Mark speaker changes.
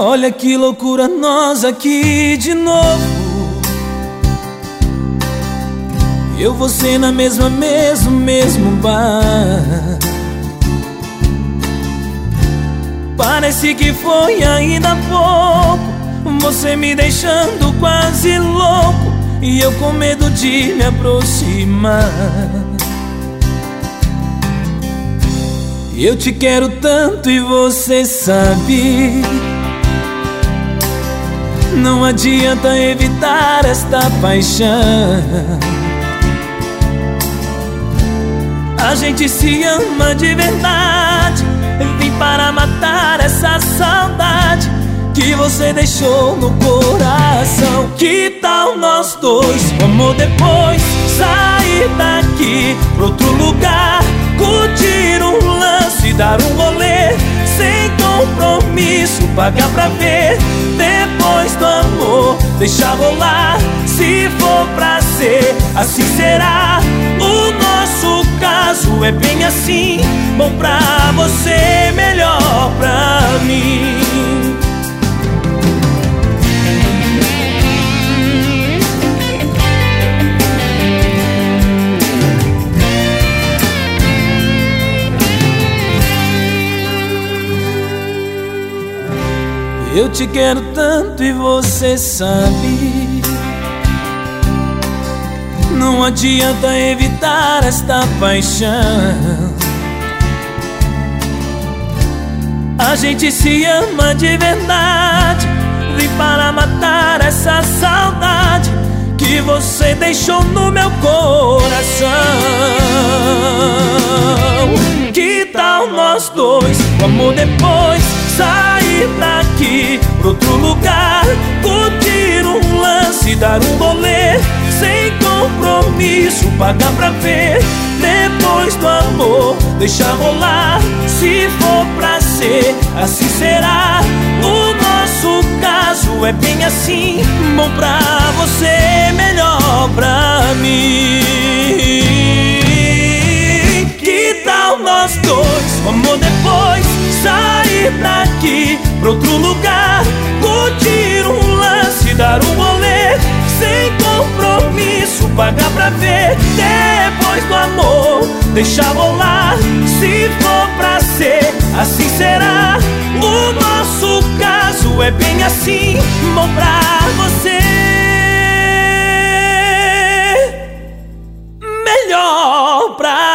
Speaker 1: Olha que loucura, nós aqui de novo. Eu, você na mesmo bar. Parece que foi ainda há pouco, você me deixando quase louco e eu com medo de me aproximar. Eu te quero tanto e você sabe. Não adianta evitar esta paixão. A gente se ama de verdade. Vim para matar essa saudade que você deixou no coração. Que tal nós dois, amor, depois sair daqui pra outro lugar, curtir um lance, dar um rolê, sem compromisso, pagar pra ver. Depois do amor, deixar rolar. Se for pra ser, assim será. O nosso caso é bem assim, bom pra você, melhor pra mim. Eu te quero tanto e você sabe. Não adianta evitar esta paixão. A gente se ama de verdade. Vim para matar essa saudade que você deixou no meu coração. Que tal nós dois, o amor, depois sair daqui pra outro lugar, curtir um lance, dar um rolê, sem compromisso, pagar pra ver. Depois do amor, deixar rolar. Se for pra ser, assim será. O nosso caso é bem assim, bom pra você, melhor pra mim. Que tal nós dois, amor, depois sair daqui pra outro lugar, curtir um lance, dar um rolê, sem compromisso, pagar pra ver. Depois do amor, deixar rolar. Se for pra ser, assim será. O nosso caso é bem assim, bom pra você, melhor pra